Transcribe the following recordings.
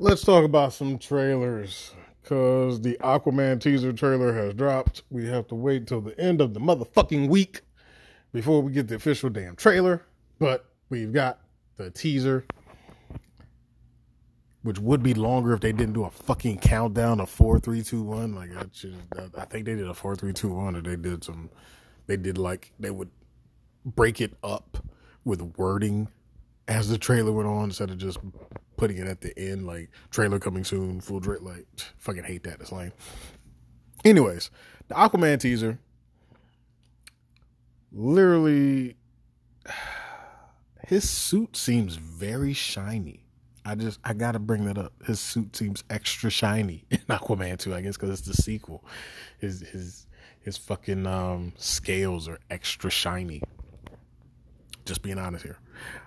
Let's talk about some trailers. Because the Aquaman teaser trailer has dropped. We have to wait till the end of the motherfucking week before we get the official damn trailer. But we've got the teaser, which would be longer if they didn't do a fucking countdown of 4, 3, 2, 1. Like, I think they did a 4, 3, 2, 1, or they would break it up with wording as the trailer went on instead of just putting it at the end, like trailer coming soon, full trailer. Like, fucking hate that. It's lame. Anyways, the Aquaman teaser, literally, his suit seems very shiny. I gotta bring that up. His suit seems extra shiny in Aquaman 2, I guess, because it's the sequel. His fucking scales are extra shiny. Just being honest here.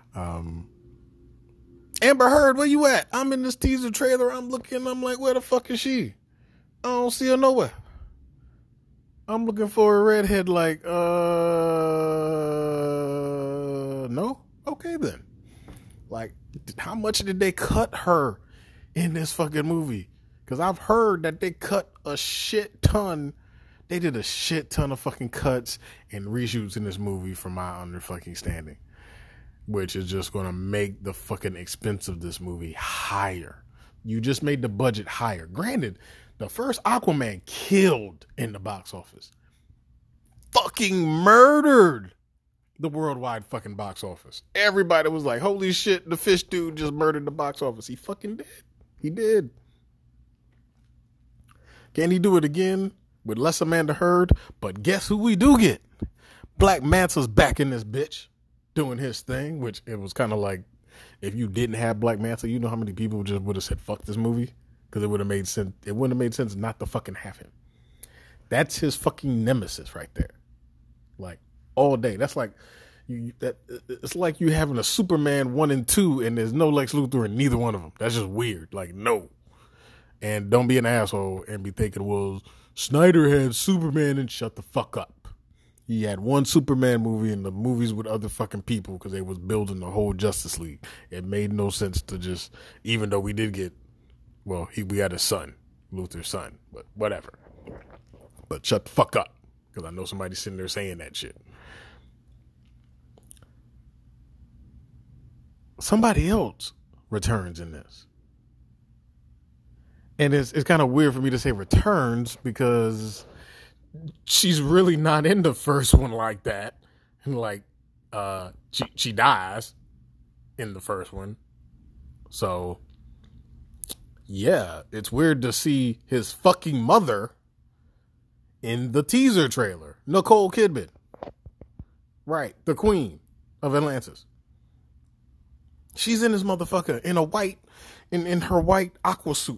Amber Heard, where you at? I'm in this teaser trailer. I'm looking. I'm like, where the fuck is she? I don't see her nowhere. I'm looking for a redhead. Like, no. Okay then. Like, how much did they cut her in this fucking movie? Because I've heard that they cut a shit ton. They did a shit ton of fucking cuts and reshoots in this movie, from my fucking standing, which is just going to make the fucking expense of this movie higher. You just made the budget higher. Granted, the first Aquaman killed in the box office. Fucking murdered the worldwide fucking box office. Everybody was like, holy shit, the fish dude just murdered the box office. He fucking did. He did. Can he do it again with less Amanda Heard? But guess who we do get? Black Manta's back in this bitch, doing his thing, which it was kind of like, if you didn't have Black Manta, you know how many people just would have said, fuck this movie? Because it would have made sense. It wouldn't have made sense not to fucking have him. That's his fucking nemesis right there. Like, all day. That's like, it's like you having a Superman 1 and 2 and there's no Lex Luthor in neither one of them. That's just weird. Like, no. And don't be an asshole and be thinking, well, Snyder had Superman, and shut the fuck up. He had one Superman movie and the movies with other fucking people because they was building the whole Justice League. It made no sense to just, even though we did get, well, we had a son, Luthor's son, but whatever. But shut the fuck up, because I know somebody's sitting there saying that shit. Somebody else returns in this. And it's kind of weird for me to say returns because she's really not in the first one like that. And like, she dies in the first one. So, yeah, it's weird to see his fucking mother in the teaser trailer. Nicole Kidman. Right, the queen of Atlantis. She's in this motherfucker in a white, in her white aqua suit.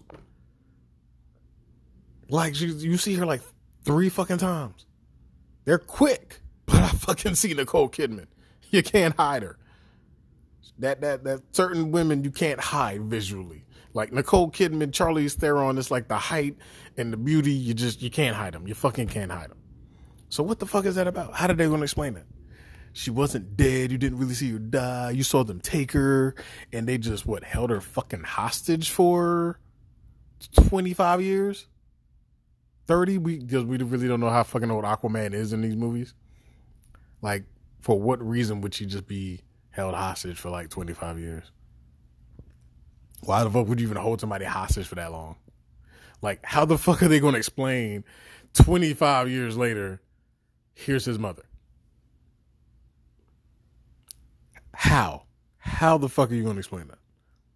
Like, you see her like 3 fucking times. They're quick, but I fucking see Nicole Kidman. You can't hide her. That certain women you can't hide visually. Like Nicole Kidman, Charlize Theron is like the height and the beauty. You can't hide them. You fucking can't hide them. So what the fuck is that about? How did they gonna explain that? She wasn't dead. You didn't really see her die. You saw them take her, and they just held her fucking hostage for 25 years. 30, because we really don't know how fucking old Aquaman is in these movies. Like, for what reason would she just be held hostage for like 25 years? Why the fuck would you even hold somebody hostage for that long? Like, how the fuck are they going to explain 25 years later, here's his mother? How? How the fuck are you going to explain that?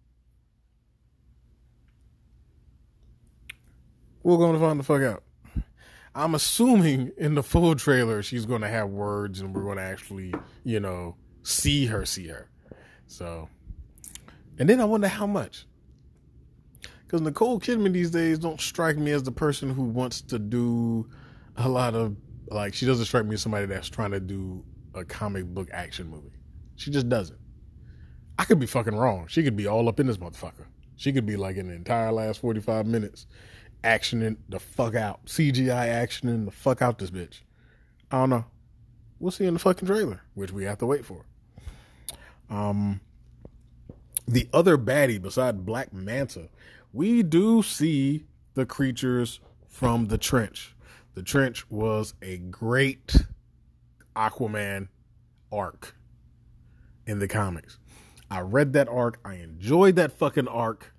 We're going to find the fuck out. I'm assuming in the full trailer she's going to have words and we're going to actually, see her. So, and then I wonder how much. Because Nicole Kidman these days don't strike me as the person who wants to do a lot of, like, she doesn't strike me as somebody that's trying to do a comic book action movie. She just doesn't. I could be fucking wrong. She could be all up in this motherfucker. She could be like in the entire last 45 minutes actioning the fuck out. CGI actioning the fuck out this bitch. I don't know. We'll see in the fucking trailer, which we have to wait for. the other baddie beside Black Manta, we do see the creatures from the Trench. The Trench was a great Aquaman arc in the comics. I read that arc. I enjoyed that fucking arc.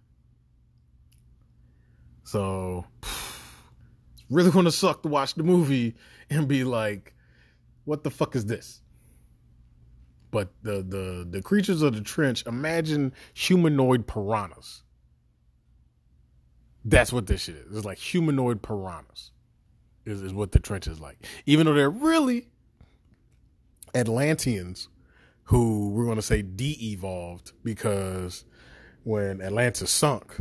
So, it's really going to suck to watch the movie and be like, what the fuck is this? But the creatures of the Trench, imagine humanoid piranhas. That's what this shit is. It's like humanoid piranhas is what the Trench is like. Even though they're really Atlanteans who we're going to say de-evolved, because when Atlantis sunk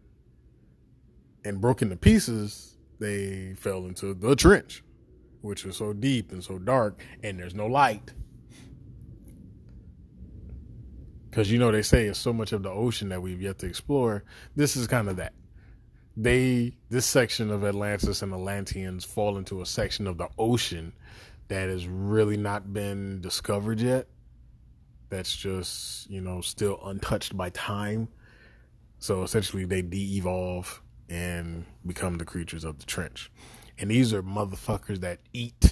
and broke into pieces, they fell into the Trench, which is so deep and so dark, and there's no light. Because, you know, they say it's so much of the ocean that we've yet to explore. This is kind of that. This section of Atlantis and Atlanteans fall into a section of the ocean that has really not been discovered yet. That's just, you know, still untouched by time. So essentially they de-evolve and become the creatures of the Trench. And these are motherfuckers that eat.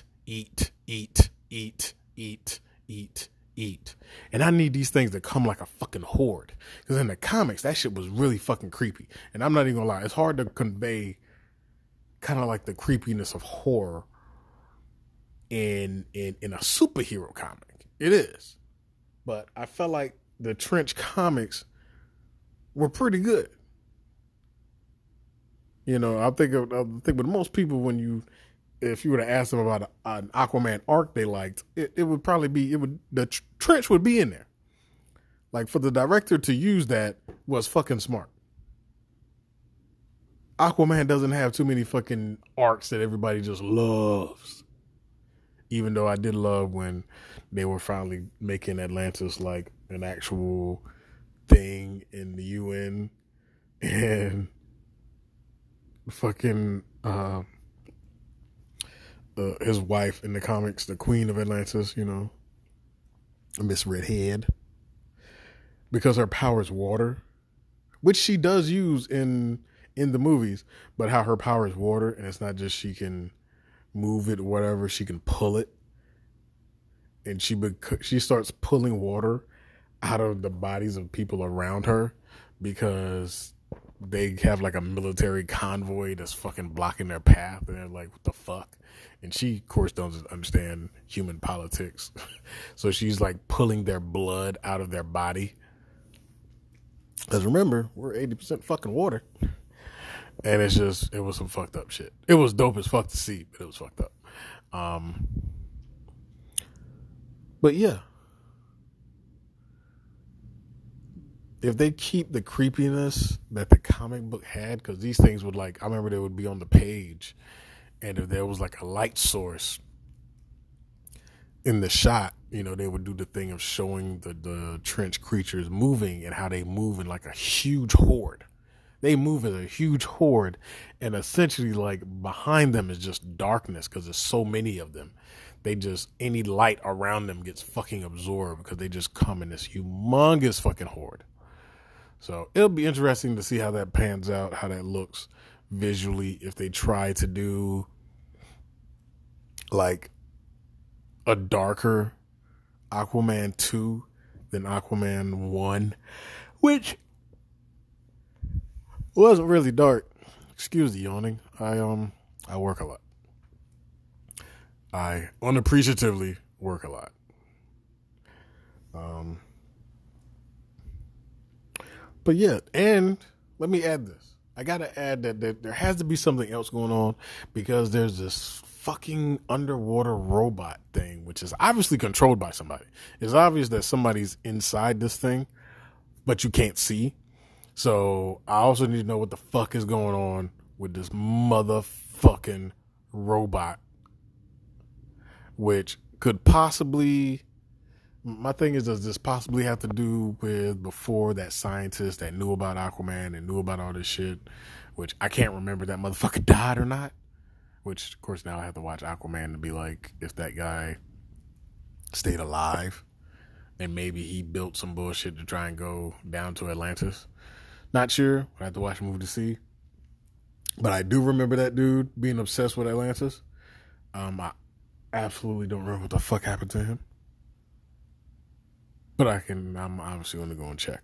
And I need these things to come like a fucking horde. Because in the comics, that shit was really fucking creepy. And I'm not even gonna lie, it's hard to convey kind of like the creepiness of horror in a superhero comic. It is. But I felt like the Trench comics were pretty good. You know, I think with most people, if you were to ask them about an Aquaman arc they liked, it would probably be, the Trench would be in there. Like, for the director to use that was fucking smart. Aquaman doesn't have too many fucking arcs that everybody just loves. Even though I did love when they were finally making Atlantis like an actual thing in the UN, and fucking his wife in the comics, the Queen of Atlantis, you know, Miss Redhead, because her power is water, which she does use in the movies, but how her power is water, and it's not just she can move it or whatever, she can pull it, and she starts pulling water out of the bodies of people around her because they have like a military convoy that's fucking blocking their path, and they're like, what the fuck? And she, of course, doesn't understand human politics. So she's like pulling their blood out of their body. Because remember, we're 80% fucking water. And it was some fucked up shit. It was dope as fuck to see, but it was fucked up. But yeah. If they keep the creepiness that the comic book had, because these things would I remember they would be on the page, and if there was like a light source in the shot, you know, they would do the thing of showing the Trench creatures moving and how they move in like a huge horde. They move as a huge horde, and essentially like behind them is just darkness because there's so many of them. Any light around them gets fucking absorbed because they just come in this humongous fucking horde. So it'll be interesting to see how that pans out, how that looks visually, if they try to do like a darker Aquaman 2 than Aquaman 1, which wasn't really dark. Excuse the yawning. I work a lot. I unappreciatively work a lot. But yeah, and let me add this. I gotta add that there has to be something else going on, because there's this fucking underwater robot thing, which is obviously controlled by somebody. It's obvious that somebody's inside this thing, but you can't see. So I also need to know what the fuck is going on with this motherfucking robot, which could possibly... My thing is, does this possibly have to do with before that scientist that knew about Aquaman and knew about all this shit, which I can't remember that motherfucker died or not, which, of course, now I have to watch Aquaman to be like, if that guy stayed alive, and maybe he built some bullshit to try and go down to Atlantis. Not sure. I have to watch the movie to see. But I do remember that dude being obsessed with Atlantis. I absolutely don't remember what the fuck happened to him. But I'm obviously going to go and check.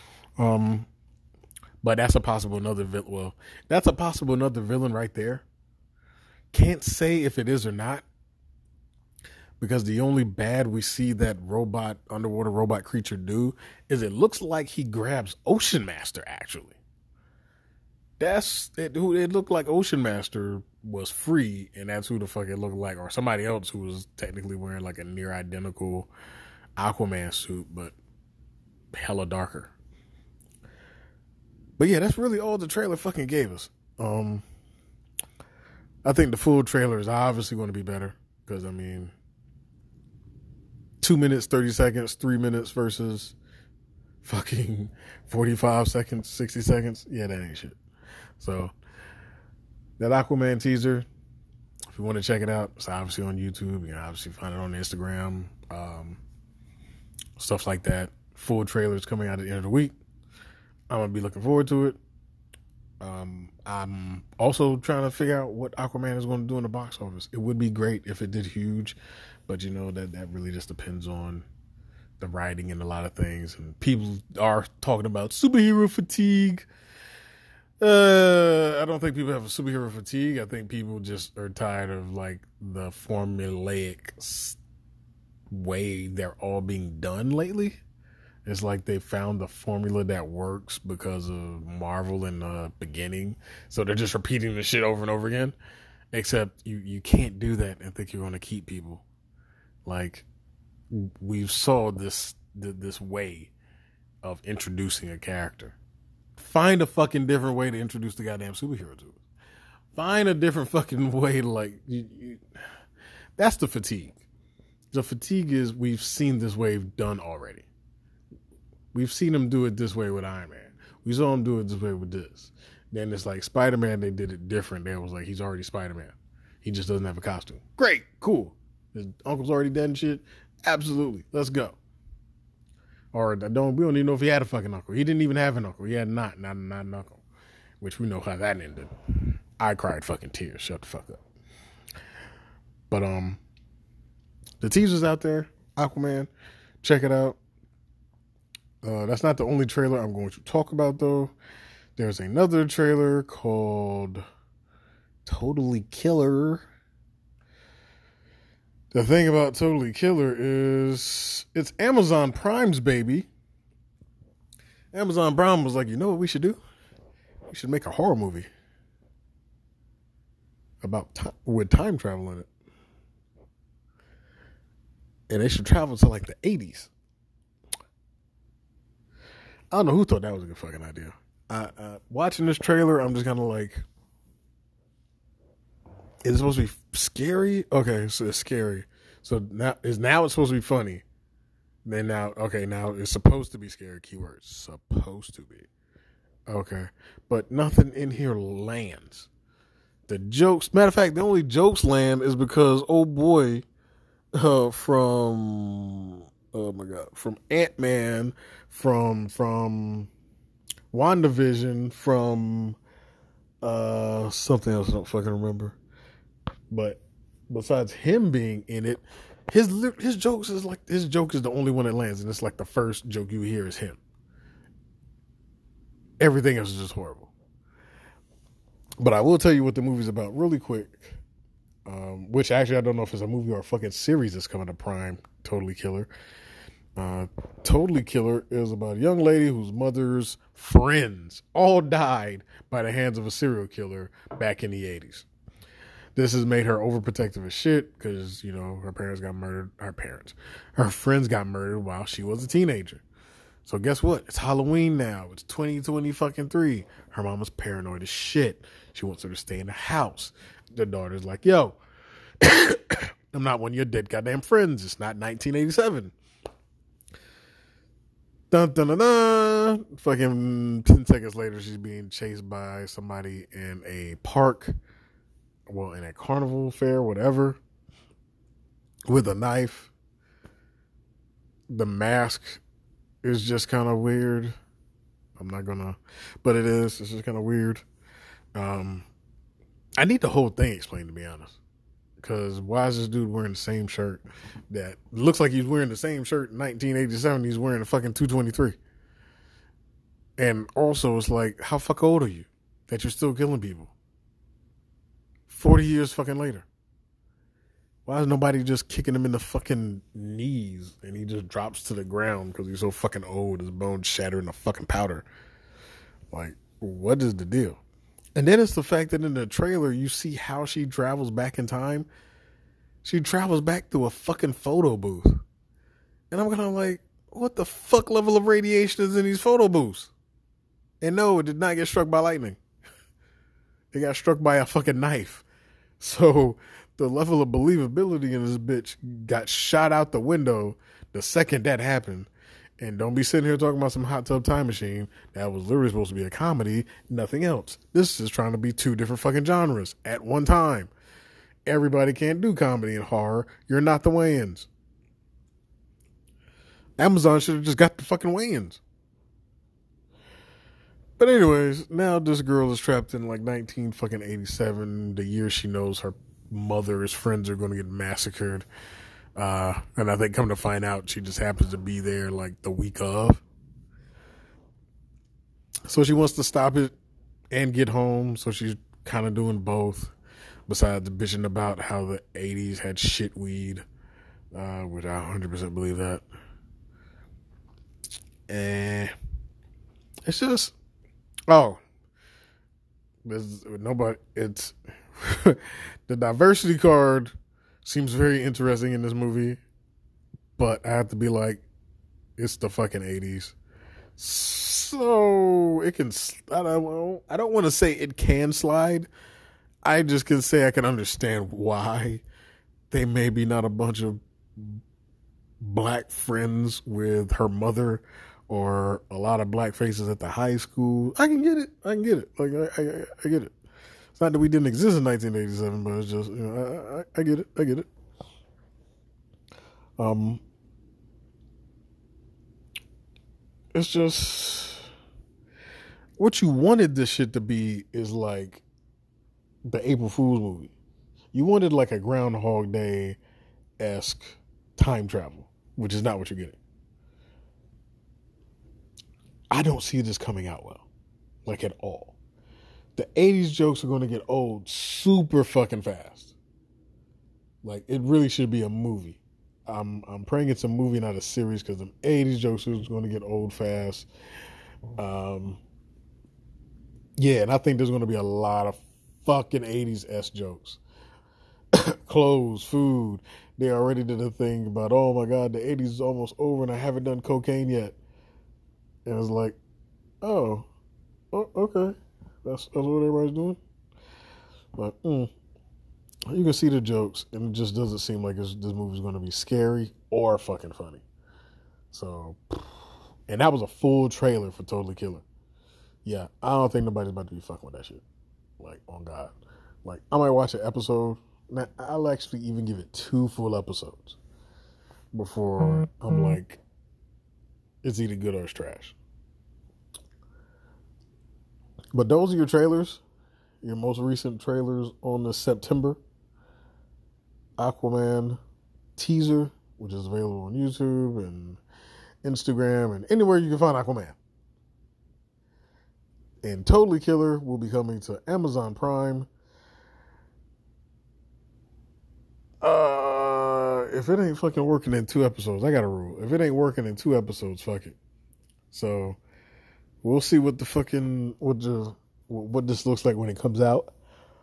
But that's a possible another villain. Well, that's a possible another villain right there. Can't say if it is or not. Because the only bad we see that underwater robot creature do is it looks like he grabs Ocean Master, actually. That's it. It looked like Ocean Master was free, and that's who the fuck it looked like, or somebody else who was technically wearing like a near identical Aquaman suit, but hella darker. But yeah, that's really all the trailer fucking gave us. I think the full trailer is obviously going to be better because 2 minutes, 30 seconds, 3 minutes versus fucking 45 seconds, 60 seconds. Yeah, that ain't shit. So that Aquaman teaser, if you want to check it out, it's obviously on YouTube. You can obviously find it on Instagram, stuff like that. Full trailers coming out at the end of the week. I'm going to be looking forward to it. I'm also trying to figure out what Aquaman is going to do in the box office. It would be great if it did huge, but that really just depends on the writing and a lot of things. And people are talking about superhero fatigue. I don't think people have a superhero fatigue. I think people just are tired of like the formulaic way they're all being done lately. It's like they found the formula that works because of Marvel in the beginning. So they're just repeating the shit over and over again. Except you can't do that and think you're going to keep people. Like, we saw this way of introducing a character. Find a fucking different way to introduce the goddamn superhero to it. Find a different fucking way to that's the fatigue. The fatigue is we've seen this wave done already. We've seen him do it this way with Iron Man. We saw him do it this way with this. Then it's like Spider-Man, they did it different. They was like, he's already Spider-Man. He just doesn't have a costume. Great, cool. His uncle's already dead and shit. Absolutely, let's go. Or we don't even know if he had a fucking uncle. He didn't even have an uncle. He had not an uncle, which we know how that ended. I cried fucking tears. Shut the fuck up. But the teaser's out there. Aquaman, check it out. That's not the only trailer I'm going to talk about, though. There's another trailer called Totally Killer. The thing about Totally Killer is it's Amazon Prime's baby. Amazon Prime was like, you know what we should do? We should make a horror movie with time travel in it. And they should travel to like the 80s. I don't know who thought that was a good fucking idea. Watching this trailer, I'm just kind of like, is it supposed to be scary? Okay, so it's scary. So now it's supposed to be funny. Then now it's supposed to be scary. Keywords, supposed to be. Okay, but nothing in here lands. The jokes, matter of fact, the only jokes land is because old boy from Ant-Man, from WandaVision, from something else I don't fucking remember. But besides him being in it, his jokes is like, his joke is the only one that lands, and it's like the first joke you hear is him. Everything else is just horrible. But I will tell you what the movie's about really quick. Which actually I don't know if it's a movie or a fucking series that's coming to Prime. Totally Killer. Totally Killer is about a young lady whose mother's friends all died by the hands of a serial killer back in the 80s. This has made her overprotective as shit because, her parents got murdered. Her friends got murdered while she was a teenager. So guess what? It's Halloween now. It's 2023. Her mama's paranoid as shit. She wants her to stay in the house. The daughter's like, yo, I'm not one of your dead goddamn friends. It's not 1987. Dun, dun, dun, dun. Fucking 10 seconds later, she's being chased by somebody in a park. Well, in a carnival fair, whatever. With a knife. the mask is just kind of weird. I'm not gonna, but it is. It's just kind of weird. I need the whole thing explained, to be honest. Because why is this dude wearing the same shirt that looks like he's wearing the same shirt in 1987? He's wearing a fucking 223. And also, it's like, how fuck old are you that you're still killing people? 40 years fucking later. Why is nobody just kicking him in the fucking knees and he just drops to the ground because he's so fucking old, his bones shattering the fucking powder? Like, what is the deal? And then it's the fact that in the trailer, you see how she travels back in time. She travels back through a fucking photo booth. And I'm kind of like, what the fuck level of radiation is in these photo booths? And no, it did not get struck by lightning. It got struck by a fucking knife. So the level of believability in this bitch got shot out the window the second that happened. And don't be sitting here talking about some Hot Tub Time Machine that was literally supposed to be a comedy, nothing else. This is trying to be two different fucking genres at one time. Everybody can't do comedy and horror. You're not the Wayans. Amazon should have just got the fucking Wayans. But anyways, now this girl is trapped in like 1987, the year she knows her mother's friends are going to get massacred. And I think come to find out, she just happens to be there like the week of. So she wants to stop it and get home. So she's kind of doing both. Besides bitching about how the 80s had shit weed, which I 100% believe that. And it's just, there's nobody. It's the diversity card seems very interesting in this movie, but I have to be like, it's the fucking 80s. So it can, I don't want to say it can slide. I just can say I can understand why they may be not a bunch of black friends with her mother or a lot of black faces at the high school. I can get it. Like, I get it. It's not that we didn't exist in 1987, but it's just, you know, I get it. It's just, what you wanted this shit to be is like the April Fool's movie. You wanted like a Groundhog Day-esque time travel, which is not what you're getting. I don't see this coming out well, like at all. The 80s jokes are going to get old super fucking fast. Like, it really should be a movie. I'm praying it's a movie, not a series, because the 80s jokes are going to get old fast. Yeah, and I think there's going to be a lot of fucking 80s jokes. Clothes, food. They already did a thing about, oh my God, the 80s is almost over and I haven't done cocaine yet. And it's like, oh okay. That's what everybody's doing. But you can see the jokes, and it just doesn't seem like this movie's going to be scary or fucking funny. So, and that was a full trailer for Totally Killer. Yeah, I don't think nobody's about to be fucking with that shit. Like, on God. Like, I might watch an episode. Now, I'll actually even give it 2 full episodes before I'm like, it's either good or it's trash. But those are your trailers. Your most recent trailers on the September Aquaman teaser, which is available on YouTube and Instagram and anywhere you can find Aquaman. And Totally Killer will be coming to Amazon Prime. If it ain't fucking working in 2 episodes, I got a rule. If it ain't working in 2 episodes, fuck it. So we'll see what the fucking what this looks like when it comes out.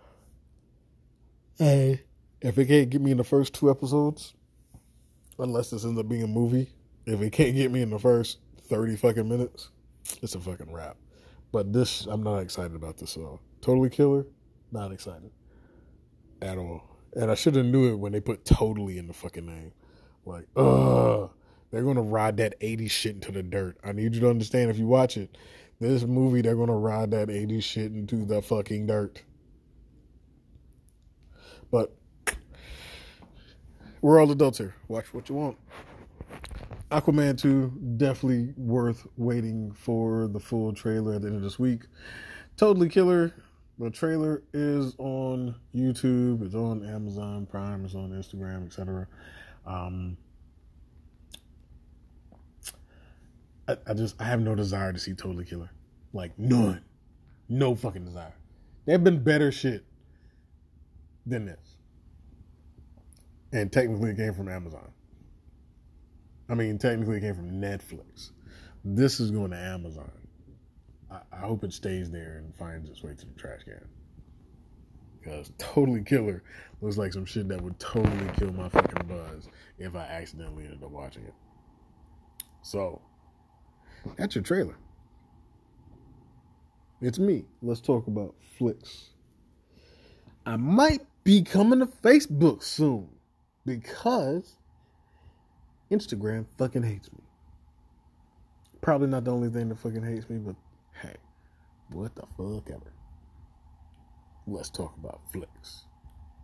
Hey, if it can't get me in the first 2 episodes, unless this ends up being a movie, if it can't get me in the first 30 fucking minutes, it's a fucking wrap. But this, I'm not excited about this at all. Totally Killer, not excited at all. And I should have knew it when they put totally in the fucking name. Like, they're going to ride that 80s shit into the dirt. I need you to understand, if you watch it, this movie, they're going to ride that 80s shit into the fucking dirt. But we're all adults here. Watch what you want. Aquaman 2, definitely worth waiting for the full trailer at the end of this week. Totally Killer. The trailer is on YouTube, it's on Amazon Prime, it's on Instagram, etc. I have no desire to see Totally Killer. Like, none. No fucking desire. There have been better shit than this. And technically it came from Amazon. I mean, technically it came from Netflix. This is going to Amazon. I hope it stays there and finds its way to the trash can. Because Totally Killer looks like some shit that would totally kill my fucking buzz if I accidentally ended up watching it. So, that's your trailer. It's me. Let's talk about flicks. I might be coming to Facebook soon because Instagram fucking hates me. Probably not the only thing that fucking hates me, but hey, what the fuck ever. Let's talk about flicks.